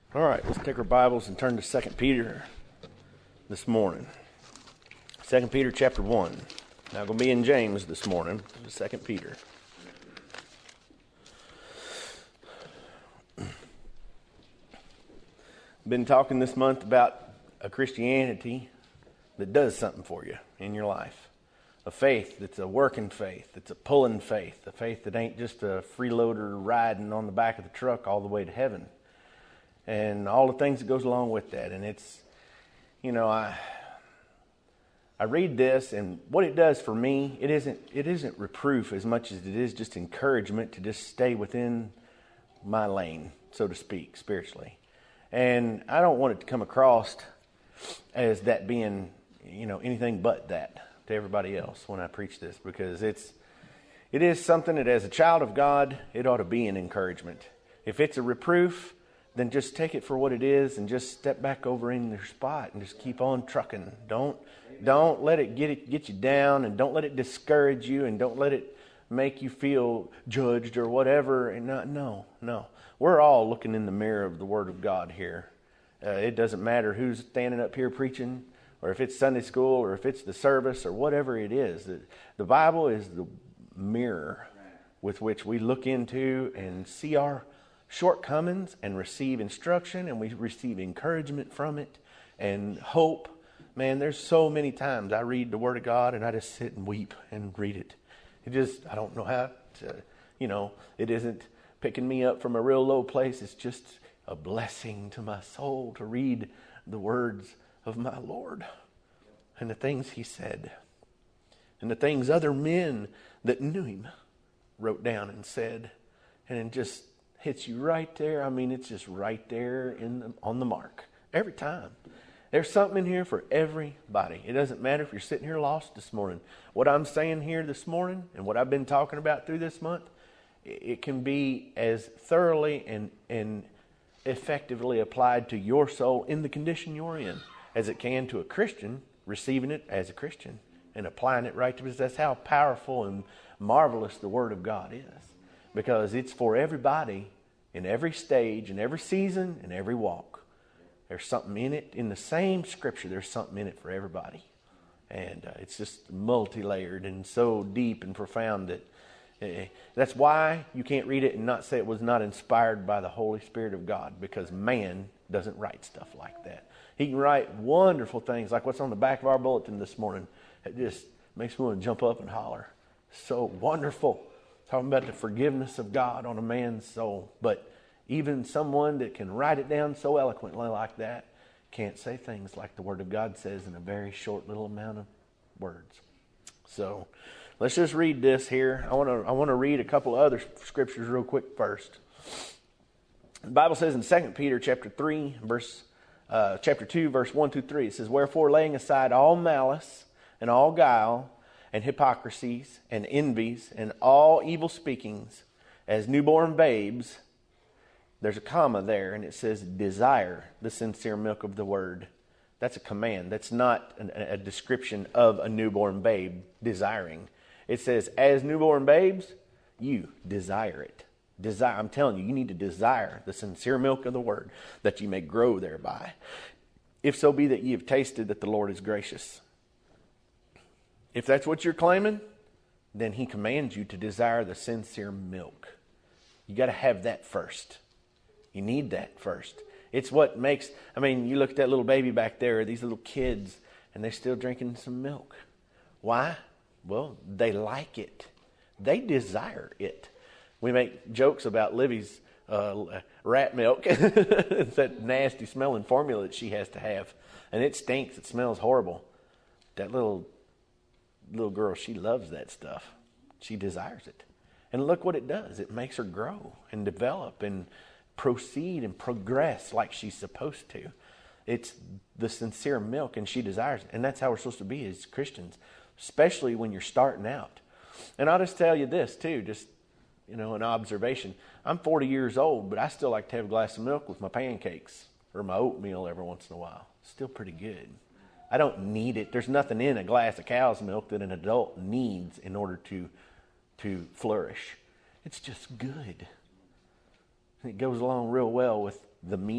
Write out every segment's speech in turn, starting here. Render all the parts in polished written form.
All right, let's take our Bibles and turn to 2 Peter this morning. 2 Peter chapter 1. Now, going to be in James this morning, 2 Peter. Been talking this month about a Christianity that does something for you in your life. A faith that's a working faith, that's a pulling faith, a faith that ain't just a freeloader riding on the back of the truck all the way to heaven. And all the things that goes along with that. And it's, I read this, and what it does for me, it isn't reproof as much as it is just encouragement to just stay within my lane, so to speak, spiritually. And I don't want it to come across as that being, anything but that to everybody else when I preach this, because it is something that as a child of God, it ought to be an encouragement. If it's a reproof, then just take it for what it is and just step back over in your spot and just keep on trucking. Don't let it get you down, and don't let it discourage you, and don't let it make you feel judged or whatever. And no. We're all looking in the mirror of the Word of God here. It doesn't matter who's standing up here preaching, or if it's Sunday school, or if it's the service, or whatever it is. The Bible is the mirror with which we look into and see our shortcomings and receive instruction, and we receive encouragement from it and hope. Man, there's so many times I read the Word of God and I just sit and weep and read it. I don't know how to, it isn't picking me up from a real low place. It's just a blessing to my soul to read the words of my Lord and the things He said and the things other men that knew Him wrote down and said, and it just hits you right there. I mean, it's just right there on the mark every time. There's something in here for everybody. It doesn't matter if you're sitting here lost this morning. What I'm saying here this morning and what I've been talking about through this month, it can be as thoroughly and effectively applied to your soul in the condition you're in as it can to a Christian receiving it as a Christian and applying it right to us. That's how powerful and marvelous the Word of God is. Because it's for everybody in every stage, in every season, in every walk. There's something in it. In the same Scripture, there's something in it for everybody. And it's just multi-layered and so deep and profound that that's why you can't read it and not say it was not inspired by the Holy Spirit of God, because man doesn't write stuff like that. He can write wonderful things like what's on the back of our bulletin this morning. It just makes me want to jump up and holler. So wonderful. Talking about the forgiveness of God on a man's soul. But even someone that can write it down so eloquently like that can't say things like the Word of God says in a very short little amount of words. So let's just read this here. I want to read a couple of other scriptures real quick first. The Bible says in 2 Peter chapter 2, verse 1 through 3, it says, "Wherefore, laying aside all malice and all guile, and hypocrisies, and envies, and all evil speakings, as newborn babes," there's a comma there, and it says, "desire the sincere milk of the word." That's a command. That's not a description of a newborn babe desiring. It says, as newborn babes, you desire it. I'm telling you, you need to desire the sincere milk of the word, that you may grow thereby. If so be that ye have tasted that the Lord is gracious. If that's what you're claiming, then He commands you to desire the sincere milk. You got to have that first. You need that first. It's what makes, you look at that little baby back there, these little kids, and they're still drinking some milk. Why? Well, they like it. They desire it. We make jokes about Livy's rat milk. It's that nasty smelling formula that she has to have. And it stinks. It smells horrible. That little girl, she loves that stuff. She desires it. And look what it does. It makes her grow and develop and proceed and progress like she's supposed to. It's the sincere milk, and she desires it. And that's how we're supposed to be as Christians, especially when you're starting out. And I'll just tell you this too, just, an observation. I'm 40 years old, but I still like to have a glass of milk with my pancakes or my oatmeal every once in a while. Still pretty good. I don't need it. There's nothing in a glass of cow's milk that an adult needs in order to flourish. It's just good. It goes along real well with the meat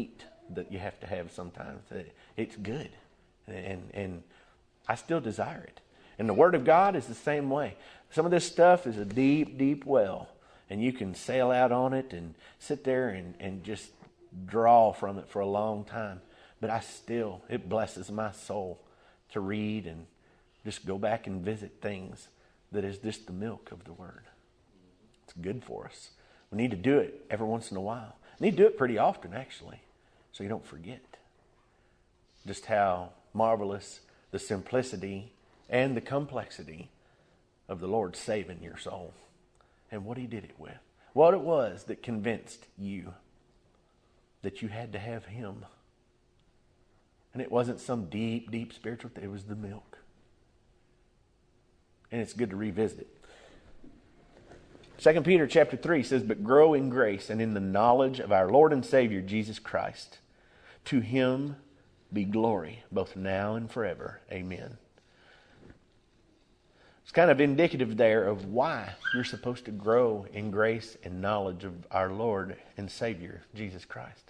that you have to have sometimes. It's good. And I still desire it. And the Word of God is the same way. Some of this stuff is a deep, deep well. And you can sail out on it and sit there and just draw from it for a long time. But it blesses my soul to read and just go back and visit things that is just the milk of the Word. It's good for us. We need to do it every once in a while. We need to do it pretty often, actually, so you don't forget just how marvelous the simplicity and the complexity of the Lord saving your soul and what He did it with. What it was that convinced you that you had to have Him. And it wasn't some deep, deep spiritual thing. It was the milk. And it's good to revisit it. 2 Peter chapter 3 says, "But grow in grace and in the knowledge of our Lord and Savior, Jesus Christ. To Him be glory, both now and forever. Amen." It's kind of indicative there of why you're supposed to grow in grace and knowledge of our Lord and Savior, Jesus Christ.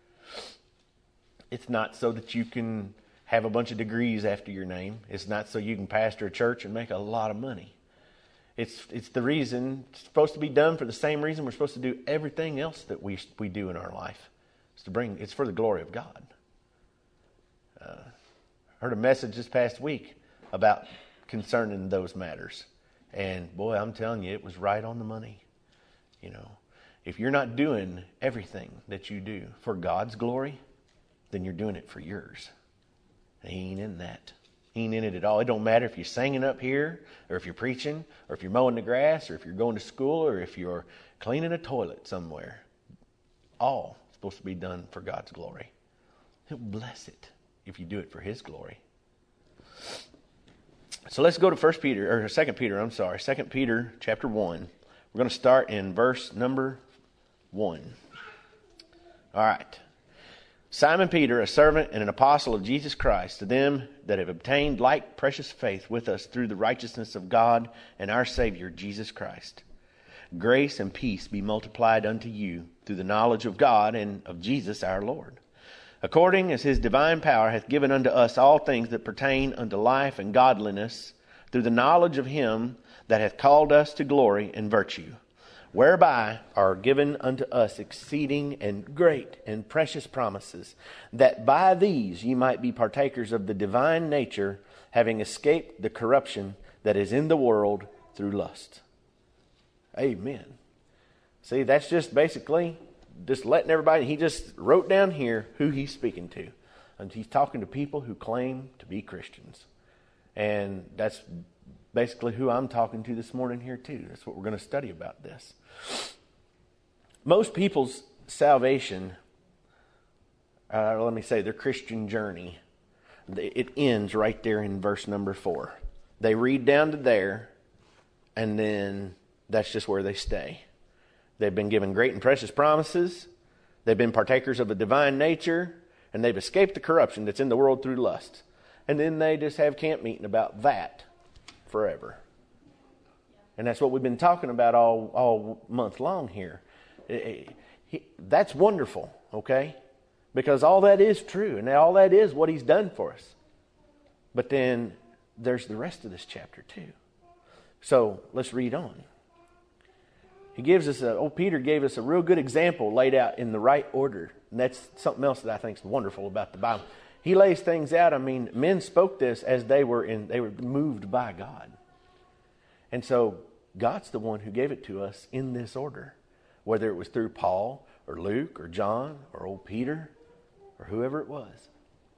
It's not so that you can have a bunch of degrees after your name. It's not so you can pastor a church and make a lot of money. It's the reason, it's supposed to be done for the same reason we're supposed to do everything else that we do in our life. It's for the glory of God. I heard a message this past week about concerning those matters. And boy, I'm telling you, it was right on the money. You know, if you're not doing everything that you do for God's glory, then you're doing it for yours. He ain't in that. He ain't in it at all. It don't matter if you're singing up here, or if you're preaching, or if you're mowing the grass, or if you're going to school, or if you're cleaning a toilet somewhere. All supposed to be done for God's glory. He'll bless it if you do it for His glory. So let's go to 2 Peter chapter 1. We're going to start in verse number 1. All right. Simon Peter, a servant and an apostle of Jesus Christ, to them that have obtained like precious faith with us through the righteousness of God and our Savior, Jesus Christ. Grace and peace be multiplied unto you through the knowledge of God and of Jesus our Lord, according as His divine power hath given unto us all things that pertain unto life and godliness, through the knowledge of Him that hath called us to glory and virtue, whereby are given unto us exceeding and great and precious promises, that by these ye might be partakers of the divine nature, having escaped the corruption that is in the world through lust. Amen. See, that's just basically just letting everybody, he just wrote down here who he's speaking to. And he's talking to people who claim to be Christians. And that's basically who I'm talking to this morning here too. That's what we're going to study about this. Most people's salvation, their Christian journey, it ends right there in verse number 4. They read down to there, and then that's just where they stay. They've been given great and precious promises. They've been partakers of a divine nature, and they've escaped the corruption that's in the world through lust. And then they just have camp meeting about that forever. And that's what we've been talking about all month long here. That's wonderful, okay? Because all that is true, and all that is what He's done for us. But then there's the rest of this chapter too. So let's read on. Peter gave us a real good example laid out in the right order. And that's something else that I think is wonderful about the Bible. He lays things out. I mean, men spoke this as they were moved by God. And so God's the one who gave it to us in this order. Whether it was through Paul or Luke or John or old Peter or whoever it was.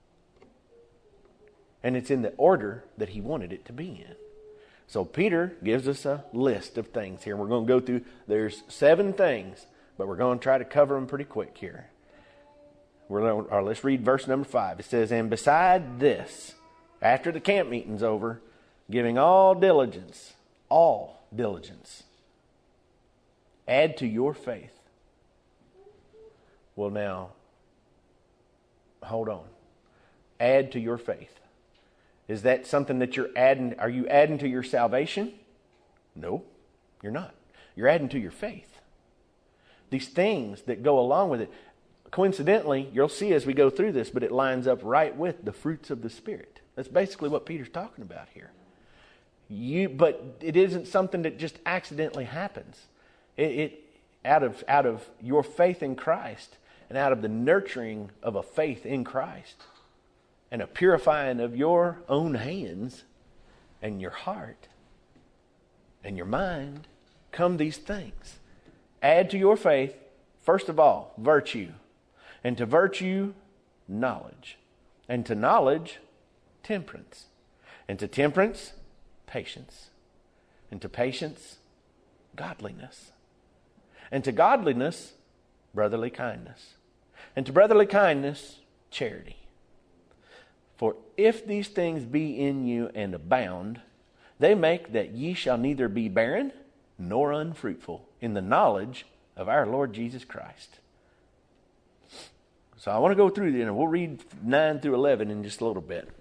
And it's in the order that He wanted it to be in. So Peter gives us a list of things here. We're going to go through, there's 7 things, but we're going to try to cover them pretty quick here. Let's read verse number 5. It says, "And beside this, after the camp meeting's over, giving all diligence, add to your faith." Well, now, hold on. Add to your faith. Is that something that you're adding? Are you adding to your salvation? No, you're not. You're adding to your faith. These things that go along with it. Coincidentally, you'll see as we go through this, but it lines up right with the fruits of the Spirit. That's basically what Peter's talking about here. But it isn't something that just accidentally happens. It out of your faith in Christ and out of the nurturing of a faith in Christ and a purifying of your own hands and your heart and your mind come these things. Add to your faith, first of all, virtue. And to virtue, knowledge. And to knowledge, temperance. And to temperance, patience. And to patience, godliness. And to godliness, brotherly kindness. And to brotherly kindness, charity. For if these things be in you and abound, they make that ye shall neither be barren nor unfruitful in the knowledge of our Lord Jesus Christ. So I want to go through and we'll read 9 through 11 in just a little bit.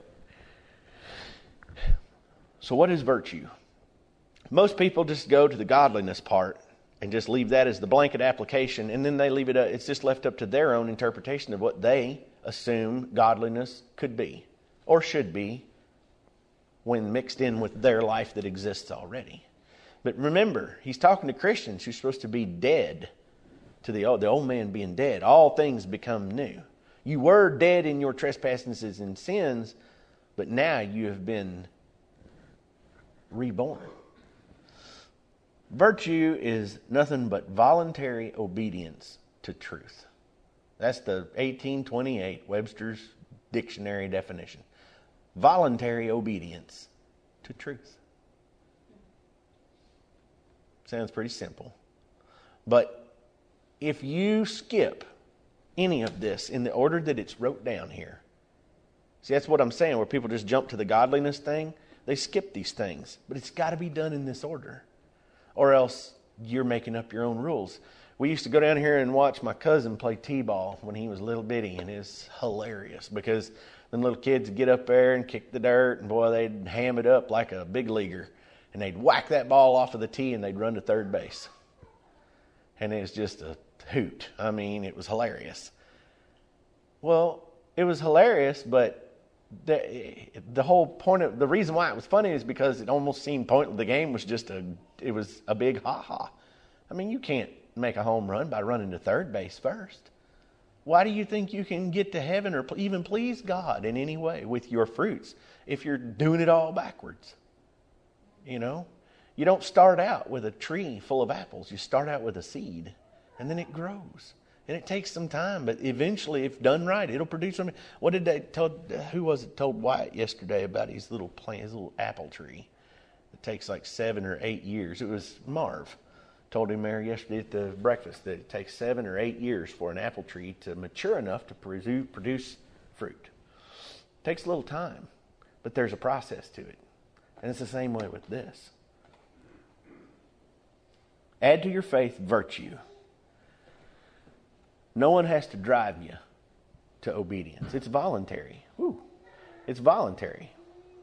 So what is virtue? Most people just go to the godliness part and just leave that as the blanket application, and then they leave it. It's just left up to their own interpretation of what they assume godliness could be or should be when mixed in with their life that exists already. But remember, he's talking to Christians who's supposed to be dead to the old man being dead. All things become new. You were dead in your trespasses and sins, but now you have been reborn. Virtue is nothing but voluntary obedience to truth. That's the 1828 Webster's Dictionary definition. Voluntary obedience to truth. Sounds pretty simple. But if you skip any of this in the order that it's wrote down here, see, that's what I'm saying, where people just jump to the godliness thing. They skip these things. But it's got to be done in this order. Or else you're making up your own rules. We used to go down here and watch my cousin play t-ball when he was little bitty, and it's hilarious because them little kids would get up there and kick the dirt, and boy, they'd ham it up like a big leaguer. And they'd whack that ball off of the tee and they'd run to third base. And it was just a hoot. I mean, it was hilarious. Well, it was hilarious, but the whole point of the reason why it was funny is because it almost seemed pointless. The game was just it was a big ha-ha. I mean, you can't make a home run by running to third base first. Why do you think you can get to heaven or even please God in any way with your fruits if you're doing it all backwards? You know, you don't start out with a tree full of apples. You start out with a seed, and then it grows. And it takes some time, but eventually, if done right, it'll produce something. What did they tell? Who was it told Wyatt yesterday about his little plant, his little apple tree? It takes like 7 or 8 years. It was Marv told him there yesterday at the breakfast that it takes 7 or 8 years for an apple tree to mature enough to produce fruit. It takes a little time, but there's a process to it. And it's the same way with this. Add to your faith virtue. No one has to drive you to obedience. It's voluntary. It's voluntary.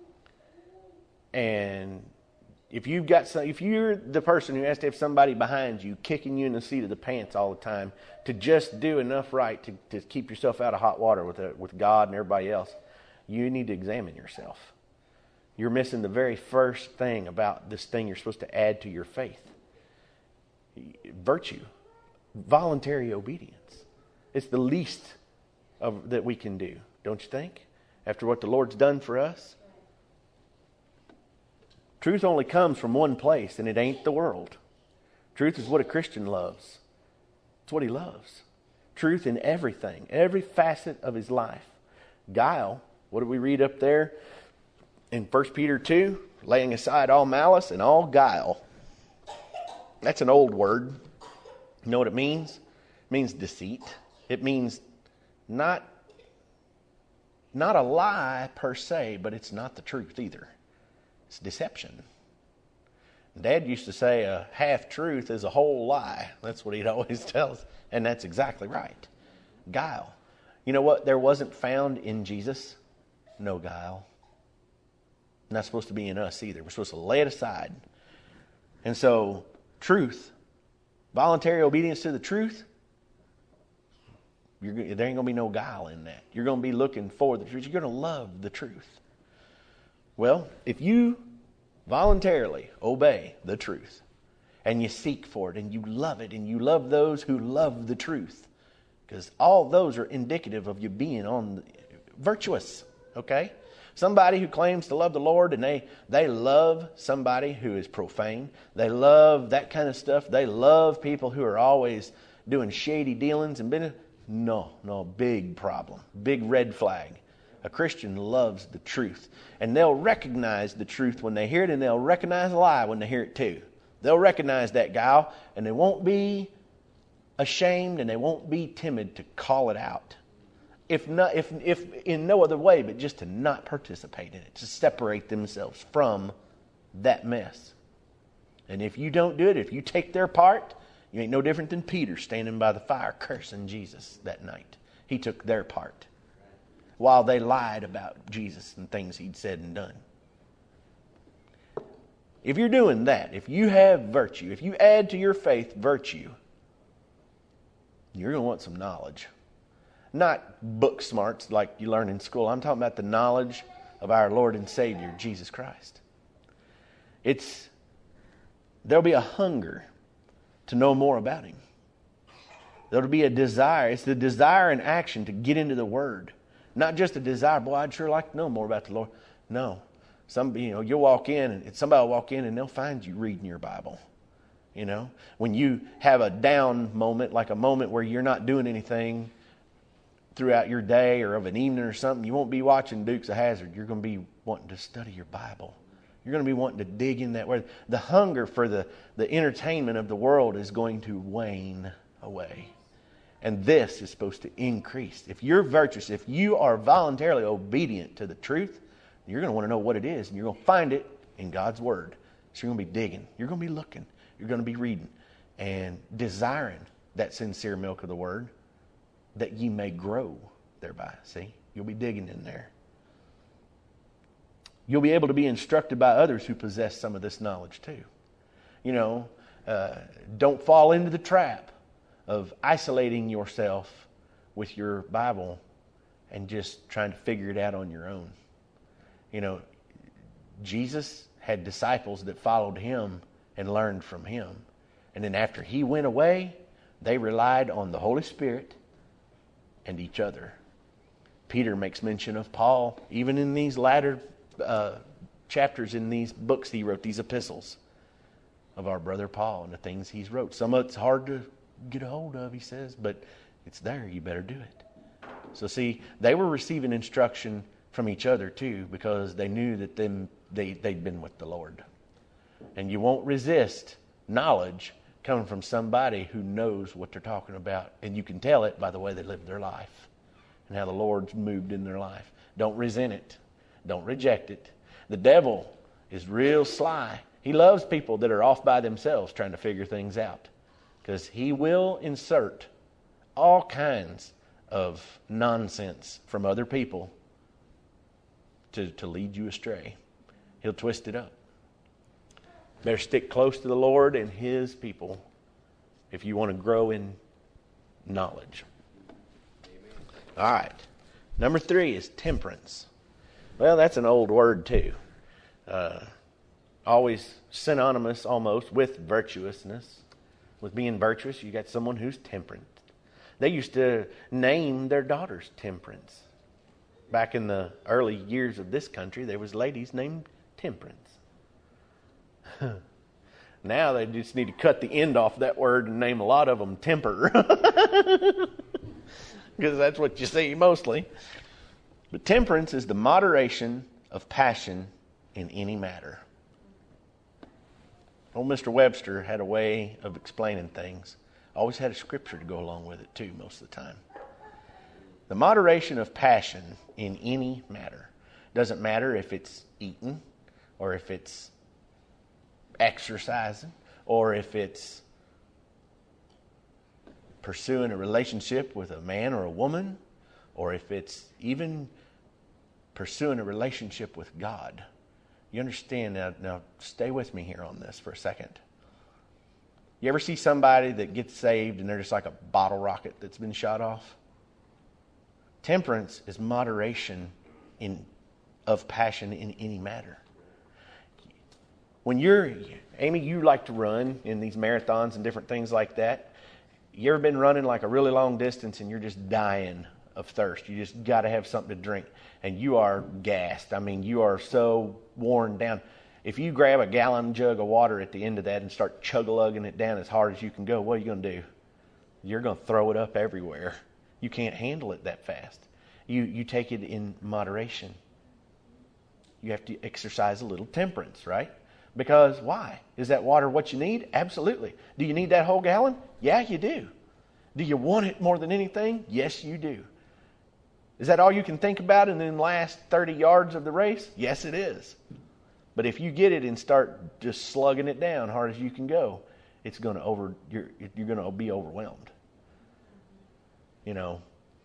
And if you're the person who has to have somebody behind you kicking you in the seat of the pants all the time to just do enough right to keep yourself out of hot water with God and everybody else, you need to examine yourself. You're missing the very first thing about this thing you're supposed to add to your faith. Virtue. Voluntary obedience. It's the least that we can do, don't you think? After what the Lord's done for us. Truth only comes from one place, and it ain't the world. Truth is what a Christian loves. It's what he loves. Truth in everything, every facet of his life. Guile, what do we read up there in 1 Peter 2? Laying aside all malice and all guile. That's an old word. You know what it means? It means deceit. It means not a lie per se, but it's not the truth either. It's deception. Dad used to say a half-truth is a whole lie. That's what he'd always tell us. And that's exactly right. Guile. You know what? There wasn't found in Jesus? No guile. Not supposed to be in us either. We're supposed to lay it aside. And so, truth, voluntary obedience to the truth, There ain't going to be no guile in that. You're going to be looking for the truth. You're going to love the truth. Well, if you voluntarily obey the truth, and you seek for it, and you love it, and you love those who love the truth, because all those are indicative of you being virtuous, okay? Somebody who claims to love the Lord, and they love somebody who is profane. They love that kind of stuff. They love people who are always doing shady dealings and business. No, big problem, big red flag. A Christian loves the truth, and they'll recognize the truth when they hear it, and they'll recognize a lie when they hear it too. They'll recognize that guile, and they won't be ashamed, and they won't be timid to call it out. If in no other way, but just to not participate in it, to separate themselves from that mess. And if you don't do it, if you take their part, you ain't no different than Peter standing by the fire cursing Jesus that night. He took their part while they lied about Jesus and things he'd said and done. If you're doing that, if you have virtue, if you add to your faith virtue, you're going to want some knowledge. Not book smarts like you learn in school. I'm talking about the knowledge of our Lord and Savior, Jesus Christ. There'll be a hunger to know more about Him. There'll be a desire. It's the desire and action to get into the Word. Not just a desire, boy, I'd sure like to know more about the Lord. No. You'll walk in, and somebody will walk in, and they'll find you reading your Bible. When you have a down moment, like a moment where you're not doing anything throughout your day or of an evening or something, you won't be watching Dukes of Hazzard. You're going to be wanting to study your Bible. You're going to be wanting to dig in that word. The hunger for the entertainment of the world is going to wane away. And this is supposed to increase. If you're virtuous, if you are voluntarily obedient to the truth, you're going to want to know what it is, and you're going to find it in God's Word. So you're going to be digging. You're going to be looking. You're going to be reading and desiring that sincere milk of the Word, that ye may grow thereby. See? You'll be digging in there. You'll be able to be instructed by others who possess some of this knowledge too. Don't fall into the trap of isolating yourself with your Bible and just trying to figure it out on your own. Jesus had disciples that followed Him and learned from Him. And then after He went away, they relied on the Holy Spirit and each other. Peter makes mention of Paul, even in these latter chapters in these books he wrote, these epistles, of our brother Paul and the things he's wrote. Some of it's hard to get a hold of, he says, but it's there. You better do it. So see, they were receiving instruction from each other too, because they knew that they'd been with the Lord. And you won't resist knowledge coming from somebody who knows what they're talking about. And you can tell it by the way they live their life and how the Lord's moved in their life. Don't resent it. Don't reject it. The devil is real sly. He loves people that are off by themselves trying to figure things out, because he will insert all kinds of nonsense from other people to lead you astray. He'll twist it up. Better stick close to the Lord and His people if you want to grow in knowledge. Amen. All right. Number 3 is temperance. Well, that's an old word too. Always synonymous almost with virtuousness. With being virtuous, you got someone who's temperate. They used to name their daughters Temperance. Back in the early years of this country, there was ladies named Temperance. Now they just need to cut the end off that word and name a lot of them Temper. Because that's what you see mostly. But temperance is the moderation of passion in any matter. Old Mr. Webster had a way of explaining things. Always had a scripture to go along with it too, most of the time. The moderation of passion in any matter. Doesn't matter if it's eating, or if it's exercising, or if it's pursuing a relationship with a man or a woman, or if it's even pursuing a relationship with God. You understand? Now stay with me here on this for a second. You ever see somebody that gets saved and they're just like a bottle rocket that's been shot off? Temperance is moderation of passion in any matter. When Amy, you like to run in these marathons and different things like that. You ever been running like a really long distance and you're just dying of thirst? You just got to have something to drink. And you are gassed. I mean, you are so worn down. If you grab a gallon jug of water at the end of that and start chug-a-lugging it down as hard as you can go, what are you going to do? You're going to throw it up everywhere. You can't handle it that fast. You take it in moderation. You have to exercise a little temperance, right? Because why? Is that water what you need? Absolutely. Do you need that whole gallon? Yeah, you do. Do you want it more than anything? Yes, you do. Is that all you can think about in the last 30 yards of the race? Yes, it is. But if you get it and start just slugging it down hard as you can go, you're going to be overwhelmed. You know,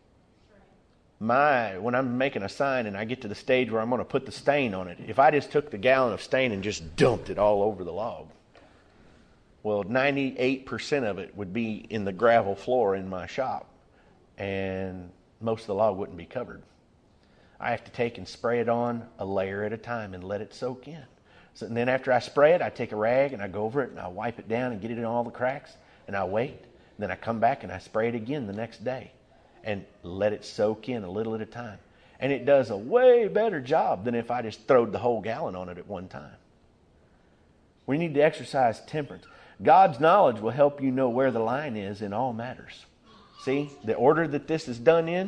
when I'm making a sign and I get to the stage where I'm going to put the stain on it, if I just took the gallon of stain and just dumped it all over the log, well, 98% of it would be in the gravel floor in my shop, and most of the log wouldn't be covered. I have to take and spray it on a layer at a time and let it soak in. So, and then after I spray it, I take a rag and I go over it and I wipe it down and get it in all the cracks, and I wait. And then I come back and I spray it again the next day and let it soak in a little at a time. And it does a way better job than if I just throwed the whole gallon on it at one time. We need to exercise temperance. God's knowledge will help you know where the line is in all matters. See, the order that this is done in,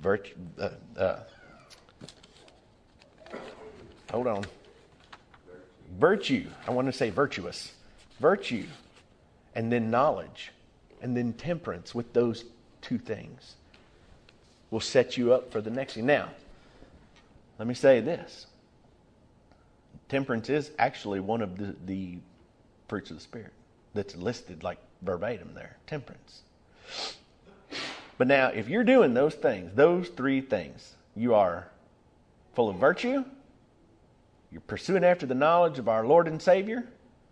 virtue. I want to say virtuous. Virtue, and then knowledge, and then temperance with those two things will set you up for the next thing. Now, let me say this. Temperance is actually one of the fruits of the Spirit that's listed like verbatim there. Temperance. But now, if you're doing those things, those three things, you are full of virtue, you're pursuing after the knowledge of our Lord and Savior,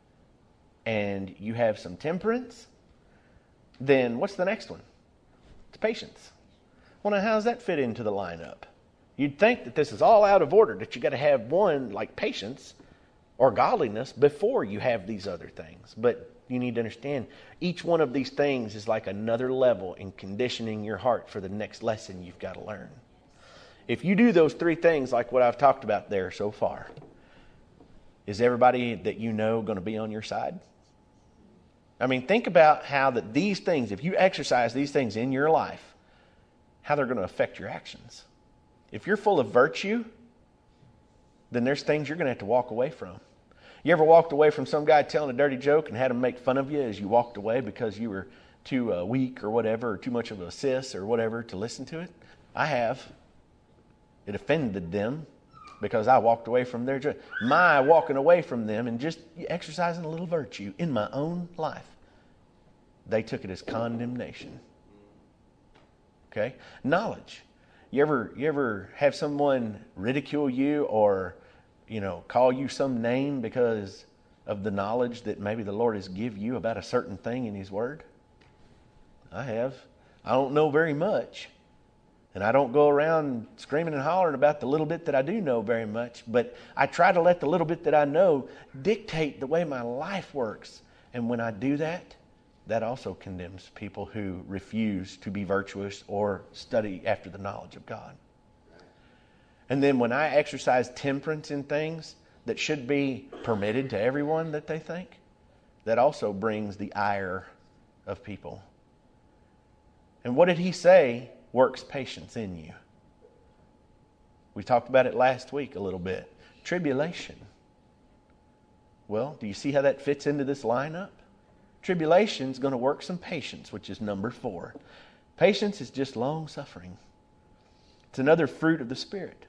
and you have some temperance, then what's the next one? It's patience. Well, now how does that fit into the lineup? You'd think that this is all out of order, that you got to have one like patience or godliness before you have these other things. But you need to understand each one of these things is like another level in conditioning your heart for the next lesson you've got to learn. If you do those three things like what I've talked about there so far, is everybody that you know going to be on your side? I mean, think about how that these things, if you exercise these things in your life, how they're going to affect your actions. If you're full of virtue, then there's things you're going to have to walk away from. You ever walked away from some guy telling a dirty joke and had him make fun of you as you walked away because you were too weak or whatever, or too much of a sis or whatever to listen to it? I have. It offended them because I walked away from their joke. My walking away from them and just exercising a little virtue in my own life, they took it as condemnation. Okay? Knowledge. You ever have someone ridicule you or, call you some name because of the knowledge that maybe the Lord has given you about a certain thing in His Word? I have. I don't know very much. And I don't go around screaming and hollering about the little bit that I do know very much. But I try to let the little bit that I know dictate the way my life works. And when I do that, that also condemns people who refuse to be virtuous or study after the knowledge of God. And then when I exercise temperance in things that should be permitted to everyone that they think, that also brings the ire of people. And what did He say works patience in you? We talked about it last week a little bit. Tribulation. Well, do you see how that fits into this lineup? Tribulation is going to work some patience, which is number 4. Patience is just long suffering. It's another fruit of the Spirit.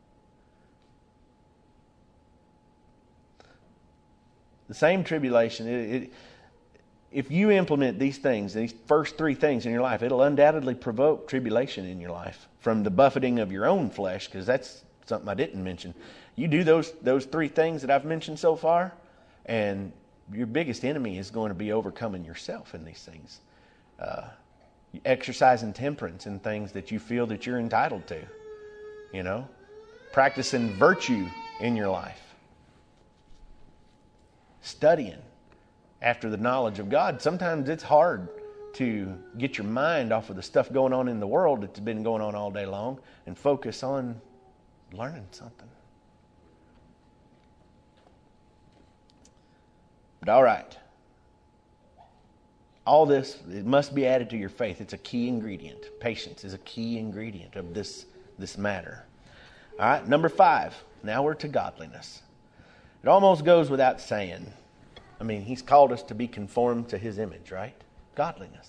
The same tribulation, if you implement these things, these first 3 things in your life, it'll undoubtedly provoke tribulation in your life from the buffeting of your own flesh, because that's something I didn't mention. You do those 3 things that I've mentioned so far, and your biggest enemy is going to be overcoming yourself in these things. Exercising temperance in things that you feel that you're entitled to. You know? Practicing virtue in your life. Studying after the knowledge of God. Sometimes it's hard to get your mind off of the stuff going on in the world that's been going on all day long and focus on learning something. But all right. All this, it must be added to your faith. It's a key ingredient. Patience is a key ingredient of this matter. All right, number 5. Now we're to godliness. It almost goes without saying. I mean, He's called us to be conformed to His image, right? Godliness.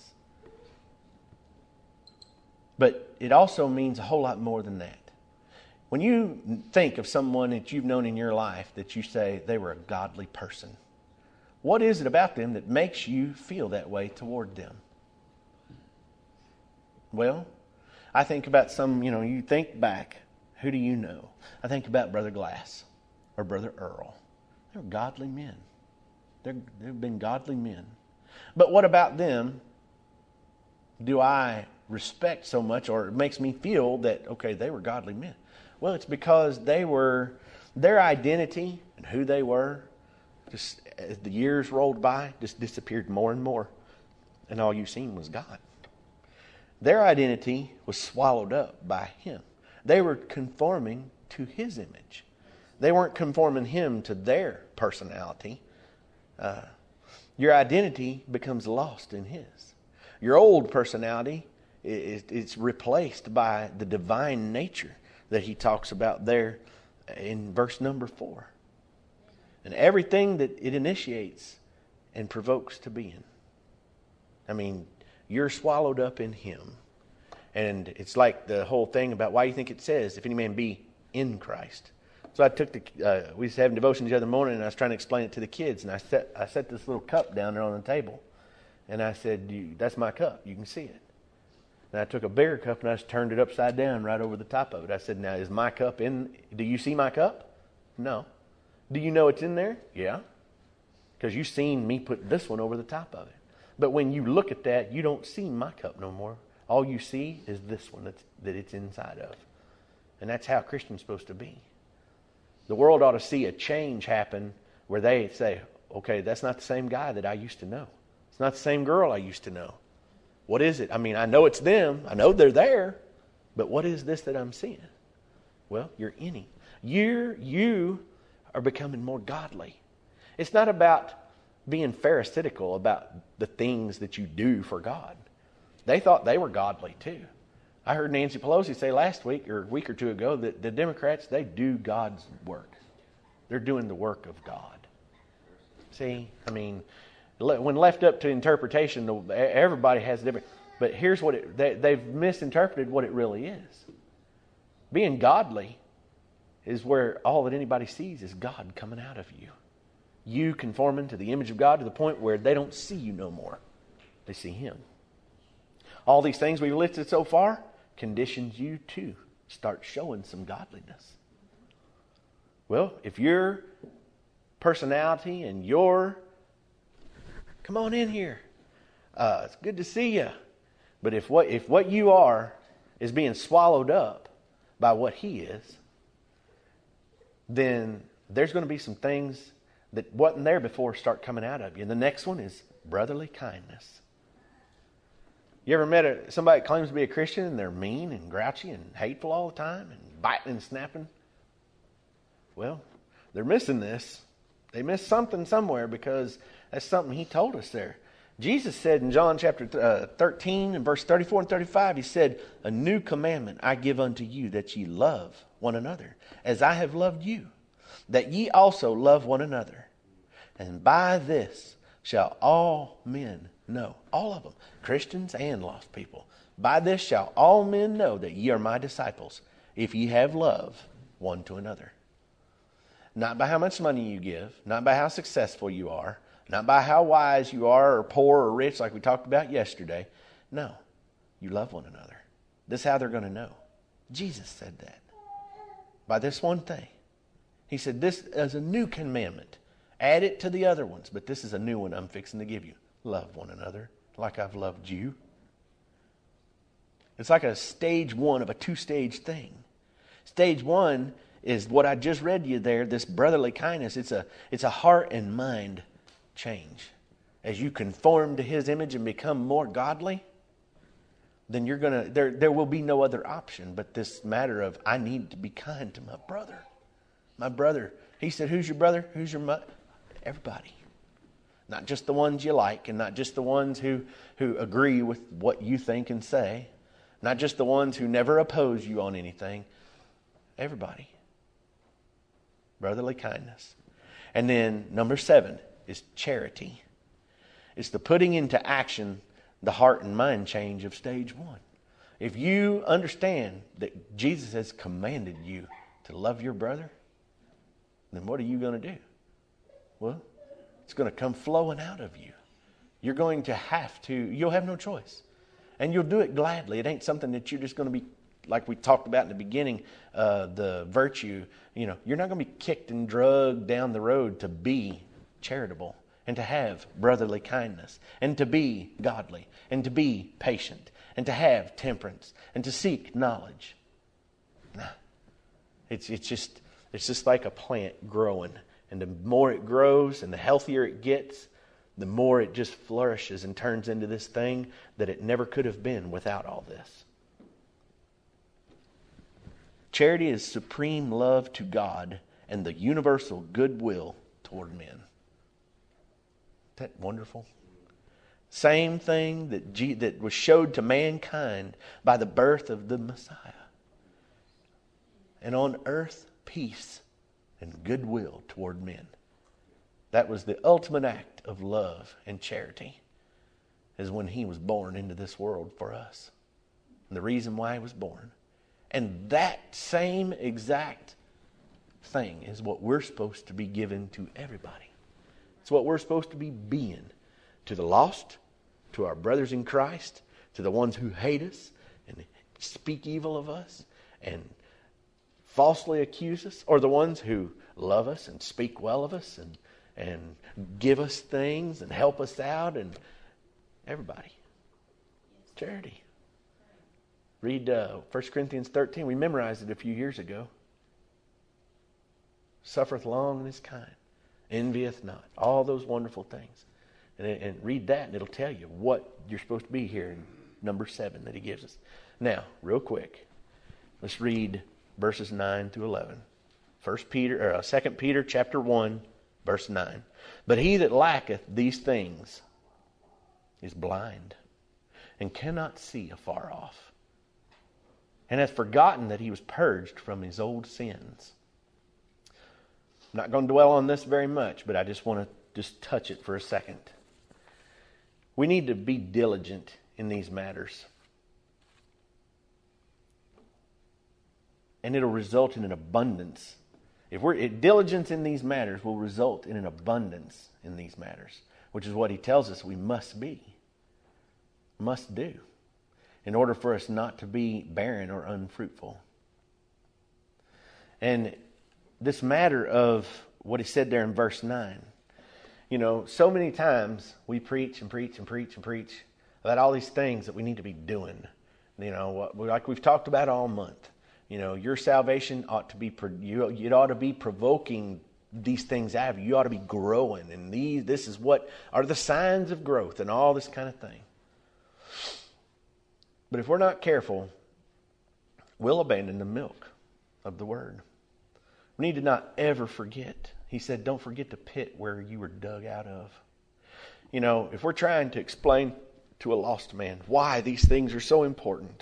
But it also means a whole lot more than that. When you think of someone that you've known in your life that you say they were a godly person, what is it about them that makes you feel that way toward them? Well, I think about you think back, who do you know? I think about Brother Glass or Brother Earl. They're godly men. They've been godly men. But what about them do I respect so much, or it makes me feel that, okay, they were godly men? Well, it's because their identity and who they were, just as the years rolled by, just disappeared more and more. And all you seen was God. Their identity was swallowed up by Him. They were conforming to His image. They weren't conforming Him to their personality. Your identity becomes lost in His. Your old personality is replaced by the divine nature that He talks about there in verse number 4. And everything that it initiates and provokes to being. I mean, you're swallowed up in Him. And it's like the whole thing about why you think it says, if any man be in Christ. So I took we was having devotions the other morning, and I was trying to explain it to the kids. And I set this little cup down there on the table. And I said, that's my cup. You can see it. And I took a bigger cup and I just turned it upside down right over the top of it. I said, now is my cup in? Do you see my cup? No. Do you know it's in there? Yeah. Because you've seen me put this one over the top of it. But when you look at that, you don't see my cup no more. All you see is this one that it's inside of. And that's how Christians supposed to be. The world ought to see a change happen where they say, okay, that's not the same guy that I used to know. It's not the same girl I used to know. What is it? I mean, I know it's them. I know they're there. But what is this that I'm seeing? Well, you're in Him. You are becoming more godly. It's not about being pharisaical about the things that you do for God. They thought they were godly too. I heard Nancy Pelosi say last week or a week or two ago that the Democrats, they do God's work. They're doing the work of God. See, I mean, when left up to interpretation, everybody has different. But here's what they've misinterpreted what it really is. Being godly is where all that anybody sees is God coming out of you. You conforming to the image of God to the point where they don't see you no more. They see Him. All these things we've listed so far conditions you to start showing some godliness. Well, if your personality and come on in here. It's good to see you. But if what you are is being swallowed up by what He is, then there's going to be some things that wasn't there before start coming out of you. And the next one is brotherly kindness. You ever met somebody that claims to be a Christian and they're mean and grouchy and hateful all the time and biting and snapping? Well, they're missing this. They missed something somewhere because that's something He told us there. Jesus said in John chapter 13 and verse 34 and 35, He said, a new commandment I give unto you, that ye love one another, as I have loved you, that ye also love one another. And by this shall all men know, all of them, Christians and lost people, by this shall all men know that ye are my disciples, if ye have love one to another. Not by how much money you give, not by how successful you are, not by how wise you are or poor or rich like we talked about yesterday. No, you love one another. This is how they're going to know. Jesus said that. By this one thing. He said, this is a new commandment. Add it to the other ones, but this is a new one I'm fixing to give you. Love one another like I've loved you. It's like a stage one of a two-stage thing. Stage one is what I just read to you there, this brotherly kindness. It's a heart and mind change. As you conform to His image and become more godly, then you're going to, there will be no other option but this matter of, I need to be kind to my brother. My brother. He said, who's your brother? Who's your mother? Everybody. Not just the ones you like, and not just the ones who agree with what you think and say. Not just the ones who never oppose you on anything. Everybody. Brotherly kindness. And then number 7 is charity. It's the putting into action the heart and mind change of stage 1. If you understand that Jesus has commanded you to love your brother, then what are you going to do? Well, it's going to come flowing out of you. You're going to have to, you'll have no choice. And you'll do it gladly. It ain't something that you're just going to be, like we talked about in the beginning, the virtue. You're not going to be kicked and drugged down the road to be charitable and to have brotherly kindness and to be godly and to be patient and to have temperance and to seek knowledge. Nah. It's just like a plant growing. And the more it grows and the healthier it gets, the more it just flourishes and turns into this thing that it never could have been without all this. Charity is supreme love to God and the universal goodwill toward men. Isn't that wonderful? Same thing that was showed to mankind by the birth of the Messiah. And on earth, peace and goodwill toward men. That was the ultimate act of love and charity, is when He was born into this world for us. And the reason why He was born. And that same exact thing is what we're supposed to be giving to everybody. It's what we're supposed to be being to the lost, to our brothers in Christ, to the ones who hate us and speak evil of us and falsely accuse us, or the ones who love us and speak well of us and give us things and help us out, and everybody. Charity. Read 1 Corinthians 13. We memorized it a few years ago. Suffereth long and is kind. Envieth not. All those wonderful things. And read that and it'll tell you what you're supposed to be here in number 7 that he gives us. Now, real quick, let's read verses 9 through 11. 2 Peter chapter 1, verse 9. But he that lacketh these things is blind and cannot see afar off, and hath forgotten that he was purged from his old sins. I'm not going to dwell on this very much, but I just want to just touch it for a second. We need to be diligent in these matters. And it'll result in an abundance. Diligence in these matters will result in an abundance in these matters, which is what he tells us we must be, must do, in order for us not to be barren or unfruitful. And this matter of what he said there in verse 9, so many times we preach and preach and preach and preach about all these things that we need to be doing. Like we've talked about all month. Your salvation ought to be, it ought to be provoking these things out of you. You ought to be growing. And this is what are the signs of growth and all this kind of thing. But if we're not careful, we'll abandon the milk of the word. We need to not ever forget. He said, don't forget the pit where you were dug out of. If we're trying to explain to a lost man why these things are so important,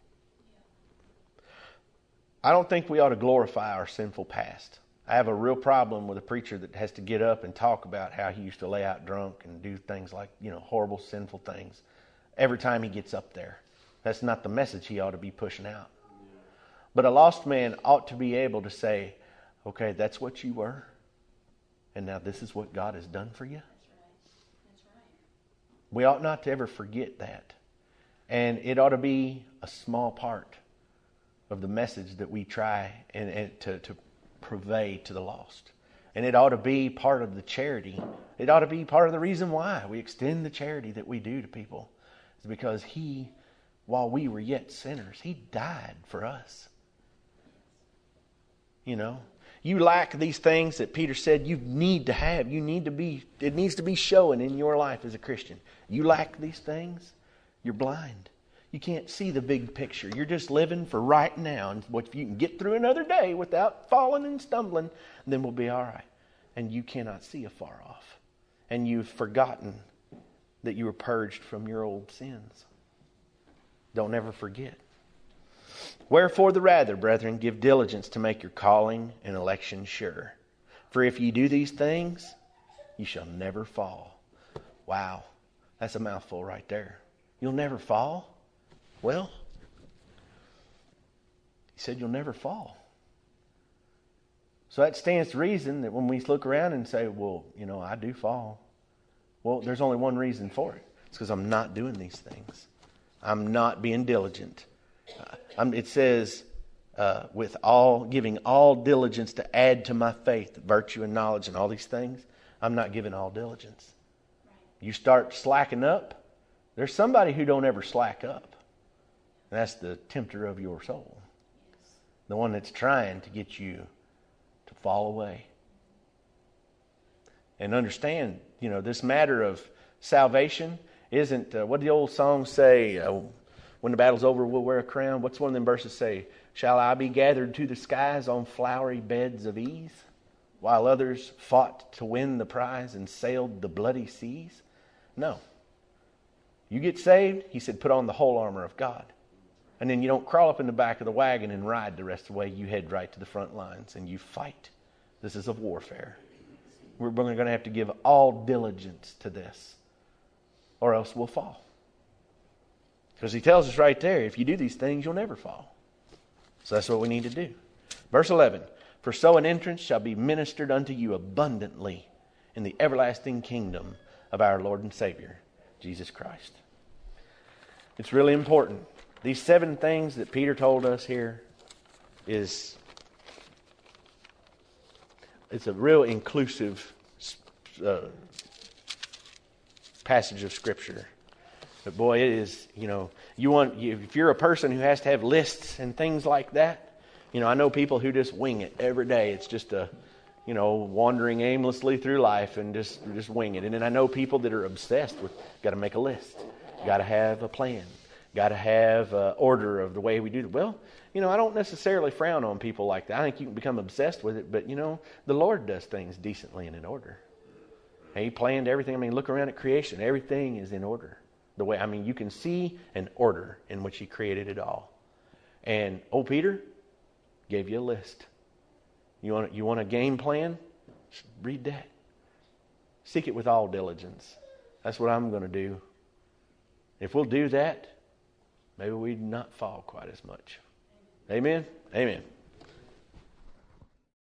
I don't think we ought to glorify our sinful past. I have a real problem with a preacher that has to get up and talk about how he used to lay out drunk and do things like, horrible, sinful things every time he gets up there. That's not the message he ought to be pushing out. But a lost man ought to be able to say, okay, that's what you were, and now this is what God has done for you. That's right. We ought not to ever forget that. And it ought to be a small part of the message that we try and to purvey to the lost. And it ought to be part of the charity. It ought to be part of the reason why we extend the charity that we do to people. It's because He while we were yet sinners. He died for us. You know, you lack these things that Peter said you need to have. It needs to be showing in your life as a Christian. You lack these things, you're blind. You can't see the big picture. You're just living for right now. And if you can get through another day without falling and stumbling, then we'll be all right. And you cannot see afar off. And you've forgotten that you were purged from your old sins. Don't ever forget. Wherefore the rather, brethren, give diligence to make your calling and election sure. For if ye do these things, you shall never fall. Wow, that's a mouthful right there. You'll never fall? Well, he said you'll never fall. So that stands to reason that when we look around and say, well, you know, I do fall. Well, there's only one reason for it. It's because I'm not doing these things. I'm not being diligent. It says, giving all diligence to add to my faith, virtue and knowledge and all these things. I'm not giving all diligence. You start slacking up, there's somebody who don't ever slack up. And that's the tempter of your soul. The one that's trying to get you to fall away. And understand, you know, this matter of salvation isn't, what did the old song say? When the battle's over, we'll wear a crown. What's one of them verses say? Shall I be gathered to the skies on flowery beds of ease, while others fought to win the prize and sailed the bloody seas? No. You get saved, he said, put on the whole armor of God. And then you don't crawl up in the back of the wagon and ride the rest of the way. You head right to the front lines and you fight. This is a warfare. We're going to have to give all diligence to this, or else we'll fall. Because he tells us right there, if you do these things, you'll never fall. So that's what we need to do. Verse 11, for so an entrance shall be ministered unto you abundantly in the everlasting kingdom of our Lord and Savior, Jesus Christ. It's really important. These 7 things that Peter told us here it's a real inclusive passage of Scripture. But boy, it is, you know, if you're a person who has to have lists and things like that, you know, I know people who just wing it every day. It's just wandering aimlessly through life and just wing it. And then I know people that are obsessed with, got to make a list, got to have a plan, got to have an order of the way we do it. Well, you know, I don't necessarily frown on people like that. I think you can become obsessed with it, but you know, the Lord does things decently and in order. He planned everything. I mean, look around at creation. Everything is in order. You can see an order in which he created it all. And old Peter gave you a list. You want a game plan? Just read that. Seek it with all diligence. That's what I'm going to do. If we'll do that, maybe we'd not fall quite as much. Amen? Amen.